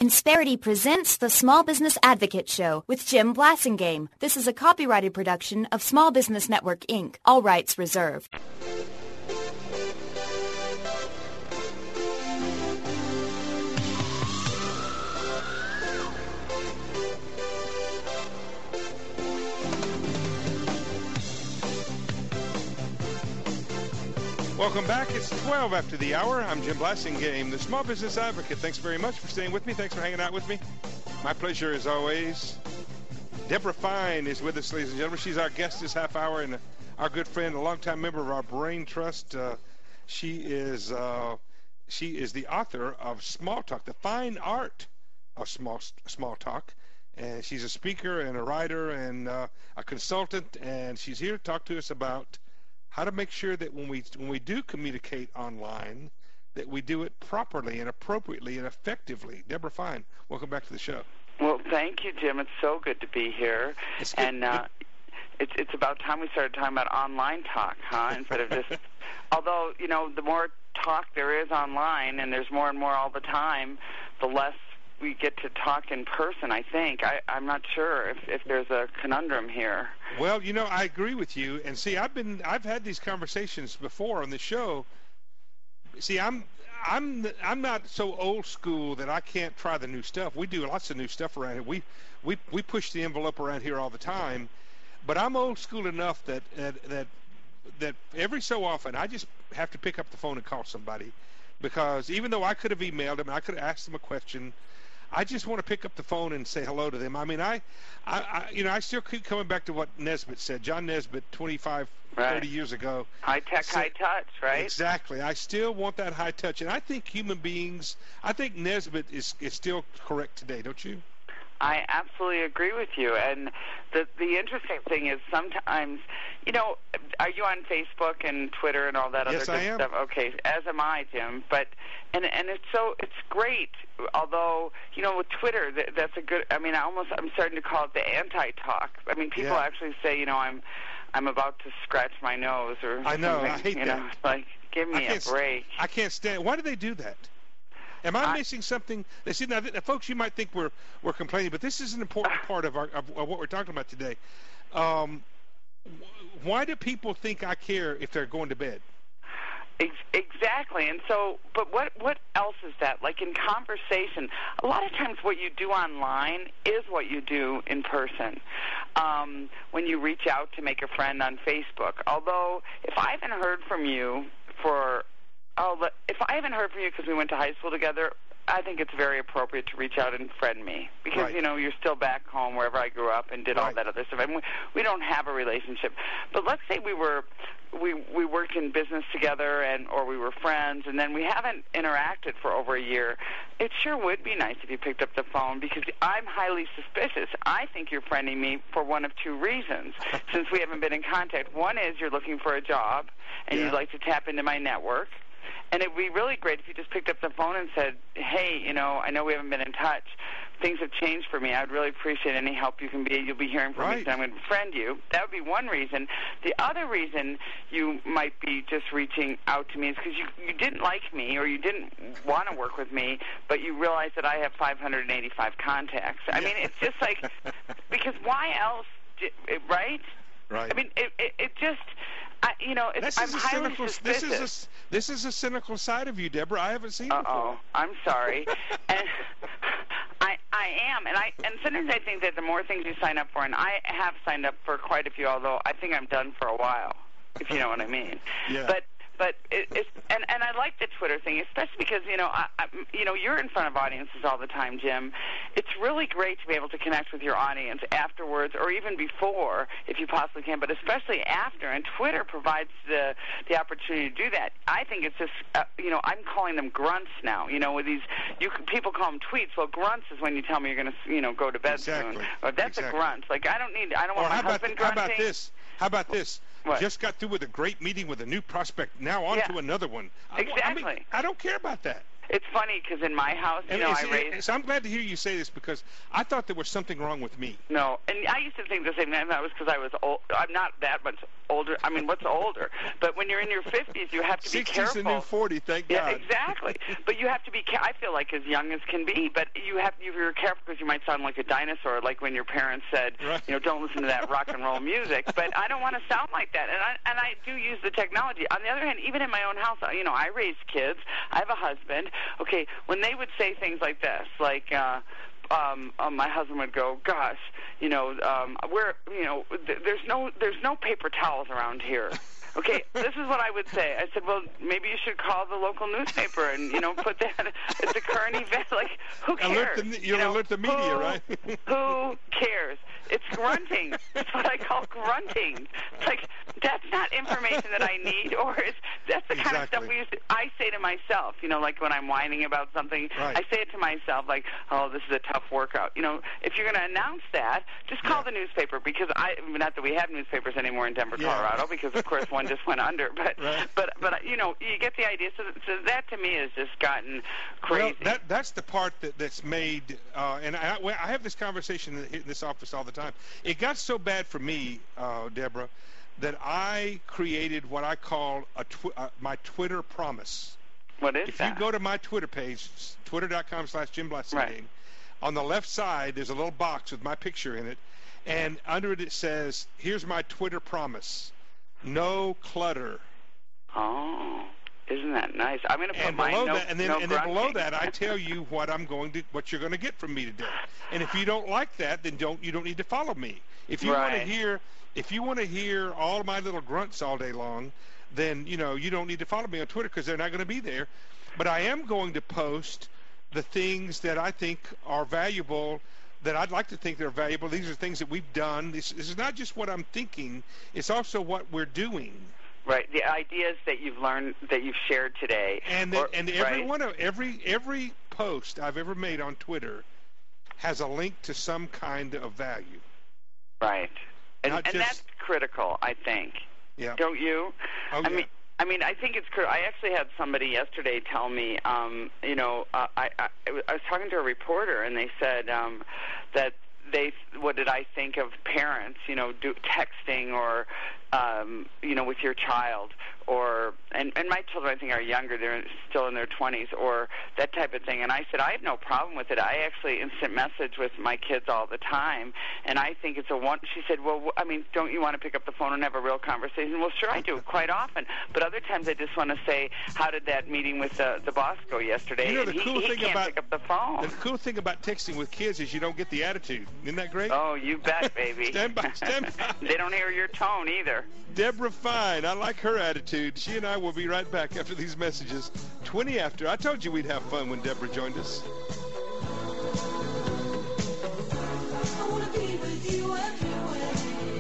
Insperity presents the Small Business Advocate Show with Jim Blasingame. This is a copyrighted production of Small Business Network, Inc. All rights reserved. Welcome back. It's 12 after the hour. I'm Jim Blasingame, the Small Business Advocate. Thanks very much for staying with me. Thanks for hanging out with me. My pleasure as always. Deborah Fine is with us, ladies and gentlemen. She's our guest this half hour and our good friend, a longtime member of our Brain Trust. She is the author of Small Talk, the fine art of small talk. And she's a speaker and a writer and a consultant, and she's here to talk to us about how to make sure that when we do communicate online, that we do it properly and appropriately and effectively. Deborah Fine, welcome back to the show. Well, thank you, Jim. It's so good to be here. It's good. And it's about time we started talking about online talk, huh? Instead of just, although, you know, the more talk there is online, and there's more and more all the time, the less we get to talk in person, I think. I'm not sure if there's a conundrum here. Well, you know, I agree with you. And see, I've had these conversations before on the show. See, I'm not so old school that I can't try the new stuff. We do lots of new stuff around here. We push the envelope around here all the time. But I'm old school enough that every so often I just have to pick up the phone and call somebody, because even though I could have emailed them, I could have asked them a question, I just want to pick up the phone and say hello to them. I mean, I still keep coming back to what Nesbitt said. John Nesbitt, 25, right. 30 years ago. High tech, high touch, right? Exactly. I still want that high touch. And I think I think Nesbitt is still correct today, don't you? I absolutely agree with you. And the interesting thing is sometimes, you know, are you on Facebook and Twitter and all that other good stuff? Okay, as am I, Jim. But and it's great. Although, you know, with Twitter, that's a good. I mean, I'm starting to call it the anti-talk. I mean, people actually say, you know, I'm about to scratch my nose or I know. something. I hate that. Know, like, give me a break. I can't stand. Why do they do that? Am I missing something? See, now, folks, you might think we're complaining, but this is an important part of what we're talking about today. Why do people think I care if they're going to bed? Exactly. And so, but what else is that? Like in conversation, a lot of times what you do online is what you do in person. When you reach out to make a friend on Facebook. Although, if I haven't heard from you because we went to high school together, I think it's very appropriate to reach out and friend me because, right. You know, you're still back home wherever I grew up and did all that other stuff. And we don't have a relationship. But let's say we worked in business together or we were friends, and then we haven't interacted for over a year. It sure would be nice if you picked up the phone because I'm highly suspicious. I think you're friending me for one of two reasons since we haven't been in contact. One is you're looking for a job and you'd like to tap into my network. And it would be really great if you just picked up the phone and said, hey, you know, I know we haven't been in touch. Things have changed for me. I would really appreciate any help you can be. You'll be hearing from me, so I'm going to friend you. That would be one reason. The other reason you might be just reaching out to me is because you didn't like me or you didn't want to work with me, but you realize that I have 585 contacts. I mean, it's just like, because why else, right? Right. I mean, it just... you know, I'm highly suspicious. This is a cynical side of you, Deborah. I haven't seen before. I'm sorry. And I am, and sometimes I think that the more things you sign up for, and I have signed up for quite a few, although I think I'm done for a while, if you know what I mean. Yeah. But it's and I like the Twitter thing, especially because you're in front of audiences all the time, Jim. It's really great to be able to connect with your audience afterwards, or even before, if you possibly can, but especially after. And Twitter provides the opportunity to do that. I think it's just I'm calling them grunts now. You know, with these people call them tweets. Well, grunts is when you tell me you're going to go to bed soon. Or that's a grunt. Like I don't want my husband grunting. How about this? What? Just got through with a great meeting with a new prospect. Now on to another one. Exactly. I don't care about that. It's funny because in my house, So I'm glad to hear you say this because I thought there was something wrong with me. No, and I used to think the same thing. That was because I was old. I'm not that much older. I mean, what's older? But when you're in your 50s, you have to be 60's careful. 60's the new 40, thank God. Yeah, exactly. But you have to be. I feel like as young as can be. But you're careful because you might sound like a dinosaur, like when your parents said, right. Don't listen to that rock and roll music. But I don't want to sound like that. And I do use the technology. On the other hand, even in my own house, I raise kids. I have a husband. Okay, when they would say things like this, like. My husband would go, gosh, there's no paper towels around here. Okay, this is what I would say. I said, well, maybe you should call the local newspaper and, put that at the current event. Like, who cares? Alert the media, right? Who cares? It's grunting. That's what I call grunting. It's like, that's not information that I need, that's the kind of stuff I say to myself, like when I'm whining about something, right. I say it to myself, like, oh, this is a tough workout. If you're going to announce that, just call the newspaper, because not that we have newspapers anymore in Denver, Colorado, because, of course, one just went under, but you get the idea. So that to me has just gotten crazy. Well, that's the part that's made, and I have this conversation in this office all the time. It got so bad for me, Deborah, that I created what I call my Twitter promise. What is that? If you go to my Twitter page, twitter.com/Jim Blassingame, right. On the left side there's a little box with my picture in it, and under it says, here's my Twitter promise. No clutter. Oh, isn't that nice? I'm going to put my and then below that, I tell you what you're going to get from me today. And if you don't like that, then you don't need to follow me. If you want to hear all my little grunts all day long, then you don't need to follow me on Twitter, because they're not going to be there. But I am going to post the things that I think are valuable, that I'd like to think they're valuable. These are things that we've done. This is not just what I'm thinking, it's also what we're doing. Right, the ideas that you've learned, that you've shared today. Every post I've ever made on Twitter has a link to some kind of value. Right. And that's critical, I think. Yeah. Don't you? Oh, yeah. I mean, I think it's critical. I actually had somebody yesterday tell me, I was talking to a reporter, and they said that what did I think of parents, texting or, with your child, and my children, I think, are younger. They're still in their 20s, or that type of thing. And I said, I have no problem with it. I actually instant message with my kids all the time, and I think it's She said, well, I mean, don't you want to pick up the phone and have a real conversation? Well, sure, I do, quite often. But other times I just want to say, how did that meeting with the boss go yesterday? And he can't pick up the phone. The cool thing about texting with kids is you don't get the attitude. Isn't that great? Oh, you bet, baby. Stand by. They don't hear your tone either. Deborah Fine, I like her attitude. She and I will be right back after these messages. 20 after. I told you we'd have fun when Deborah joined us. I want to be with you everywhere.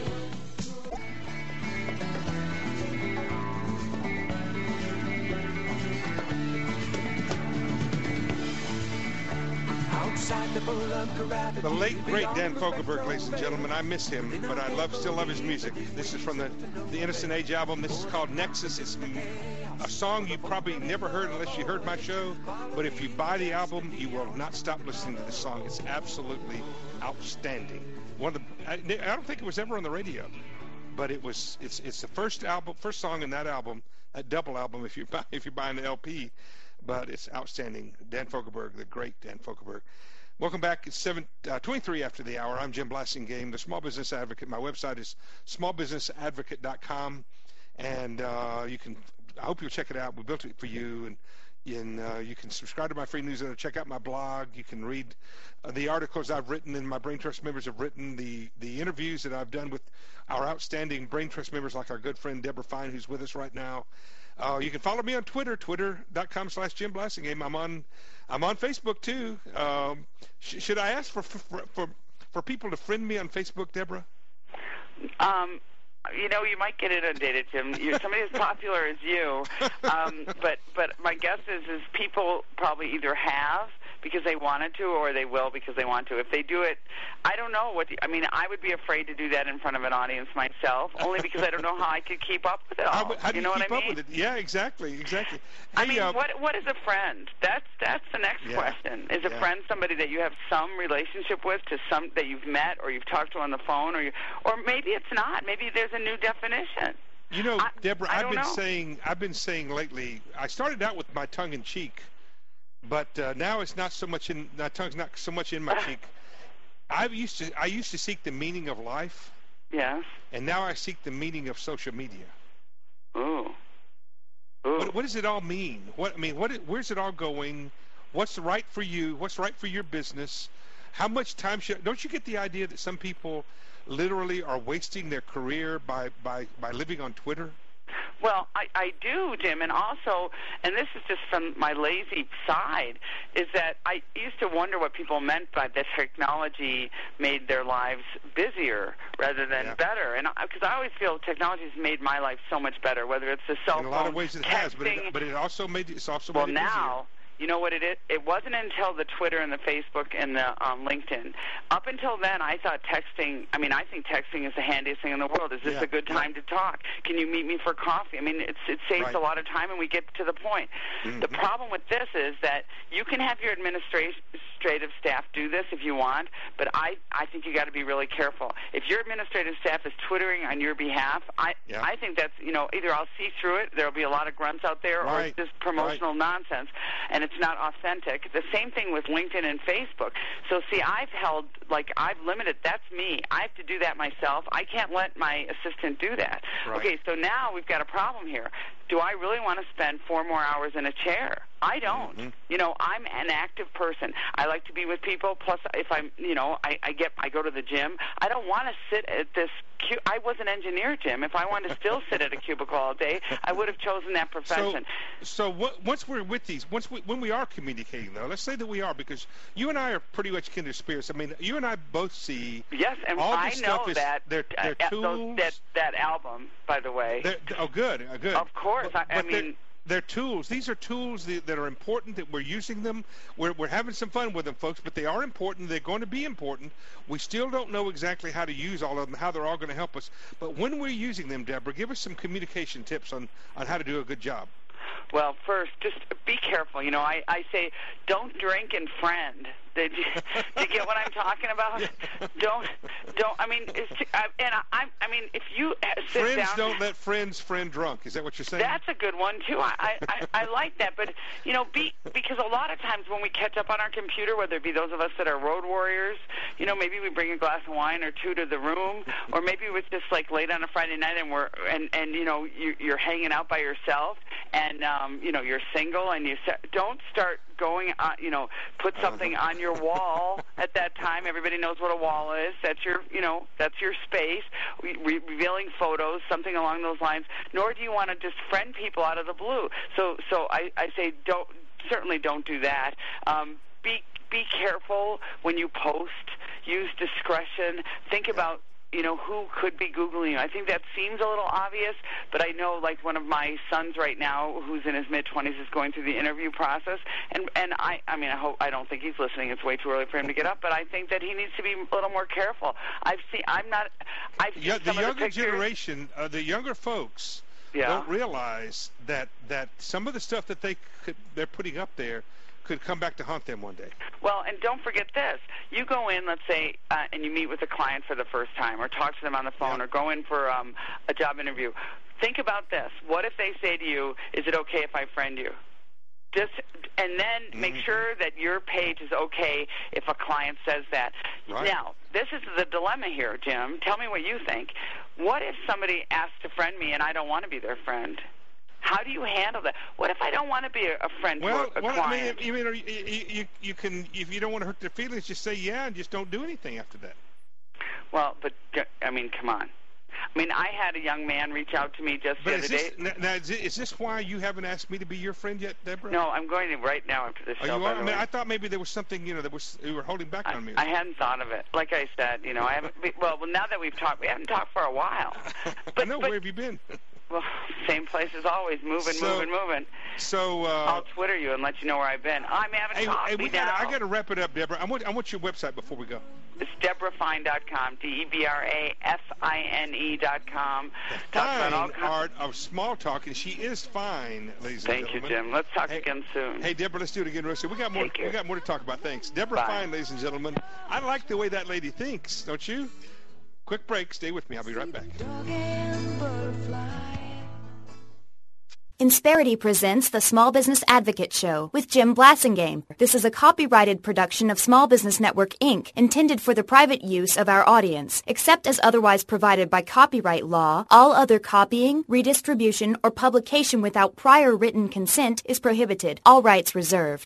The late, great Dan Fogelberg, ladies and gentlemen. I miss him, but I still love his music. This is from the Innocent Age album. This is called Nexus. It's a song you probably never heard unless you heard my show, but if you buy the album, you will not stop listening to this song. It's absolutely outstanding. I don't think it was ever on the radio, but it's the first song in that album, that double album if you're buying the LP. But it's outstanding. Dan Fogelberg, the great Dan Fogelberg. Welcome back. It's 7:23 after the hour. I'm Jim Blassingame, the Small Business Advocate. My website is smallbusinessadvocate.com, and I hope you'll check it out. We built it for you, and you can subscribe to my free newsletter. Check out my blog. You can read the articles I've written and my Brain Trust members have written, the interviews that I've done with our outstanding Brain Trust members, like our good friend Deborah Fine, who's with us right now. You can follow me on Twitter, twitter.com/Jim Blassingame. I'm on Facebook too. Should I ask for people to friend me on Facebook, Deborah? You might get inundated, Jim. You're somebody as popular as you. But my guess is people probably either have, because they wanted to, or they will because they want to. If they do it, I don't know what. I would be afraid to do that in front of an audience myself, only because I don't know how I could keep up with it all. How do you know keep what I mean? Up with it? Yeah, exactly. Hey, what is a friend? That's the next question. Is a friend somebody that you have some relationship with, that you've met or you've talked to on the phone, or maybe it's not. Maybe there's a new definition. You know, Deborah, I've been saying lately. I started out with my tongue in cheek, but now it's not so much in my tongue's not so much in my cheek. I used to seek the meaning of life. Yes. And now I seek the meaning of social media. Ooh. What does it all mean? Where's it all going? What's right for you? What's right for your business? How much time don't you get the idea that some people literally are wasting their career by living on Twitter? Well, I do, Jim, and also, and this is just from my lazy side, is that I used to wonder what people meant by that technology made their lives busier rather than better. And because I always feel technology has made my life so much better, whether it's the cell phone, in a lot of ways it has, but it also made it now. You know what it is? It wasn't until the Twitter and the Facebook and the LinkedIn. Up until then, I thought texting, I think texting is the handiest thing in the world. Is this a good time to talk? Can you meet me for coffee? It saves a lot of time, and we get to the point. Mm-hmm. The problem with this is that you can have your administrative staff do this if you want, but I think you got to be really careful. If your administrative staff is Twittering on your behalf, I think that's, either I'll see through it, there'll be a lot of grunts out there, or it's just promotional nonsense. And it's not authentic. The same thing with LinkedIn and Facebook. So, see, I've limited, that's me. I have to do that myself. I can't let my assistant do that. Right. Okay, so now we've got a problem here. Do I really want to spend 4 more hours in a chair? I don't. Mm-hmm. I'm an active person. I like to be with people. Plus, if I'm, I go to the gym. I don't want to sit at this. I was an engineer, Jim. If I wanted to still sit at a cubicle all day, I would have chosen that profession. So once we're with these, when we are communicating, though, let's say that we are, because you and I are pretty much kindred spirits. You and I both see. Yes, and all I this know stuff that. They're tools. That album, by the way. Good. Of course, they're tools. These are tools that are important, that we're using them. We're having some fun with them, folks, but they are important. They're going to be important. We still don't know exactly how to use all of them, how they're all going to help us. But when we're using them, Deborah, give us some communication tips on how to do a good job. Well, first, just be careful. I say don't drink and friend. Do you get what I'm talking about? Don't. If you sit friends down, don't let friends friend drunk. Is that what you're saying? That's a good one too. I like that, but because a lot of times when we catch up on our computer, whether it be those of us that are road warriors, maybe we bring a glass of wine or two to the room, or maybe it was just like late on a Friday night and you're hanging out by yourself, and you're single, and don't start going on, put something on your wall at that time. Everybody knows what a wall is. That's your space. Revealing photos, something along those lines. Nor do you want to just friend people out of the blue. So I say certainly don't do that. Be careful when you post. Use discretion. Think about who could be Googling you. I think that seems a little obvious, but I know, like, one of my sons right now, who's in his mid-20s, is going through the interview process, and I don't think he's listening. It's way too early for him to get up, but I think that he needs to be a little more careful. The younger generation, the younger folks, don't realize that some of the stuff that they're putting up there could come back to haunt them one day. Well, and don't forget this. You go in, let's say, and you meet with a client for the first time, or talk to them on the phone, or go in for a job interview. Think about this. What if they say to you, is it okay if I friend you? And then make sure that your page is okay if a client says that. Right. Now, this is the dilemma here, Jim. Tell me what you think. What if somebody asks to friend me and I don't want to be their friend? How do you handle that? What if I don't want to be a friend to a client? You can, if you don't want to hurt their feelings, just say and just don't do anything after that. Well, but come on. I had a young man reach out to me just the other day. Now, is this why you haven't asked me to be your friend yet, Deborah? No, I'm going to right now after this show. I thought maybe there was something, you were holding back on me. I hadn't thought of it. Like I said, I haven't. Well, now that we've talked, we haven't talked for a while. But, where have you been? Well, same place as always, moving. So I'll Twitter you and let you know where I've been. I'm having coffee now. I got to wrap it up, Deborah. I want your website before we go. It's DeborahFine.com, DebraFine.com. The fine art of small talk, and she is fine, ladies and gentlemen. Thank you, Jim. Let's talk again soon. Hey, Deborah, let's do it again real soon. We got more to talk about. Thanks. Deborah Fine, ladies and gentlemen. I like the way that lady thinks, don't you? Quick break. Stay with me. I'll be right back. Insperity presents the Small Business Advocate Show with Jim Blasingame. This is a copyrighted production of Small Business Network, Inc., intended for the private use of our audience. Except as otherwise provided by copyright law, all other copying, redistribution, or publication without prior written consent is prohibited. All rights reserved.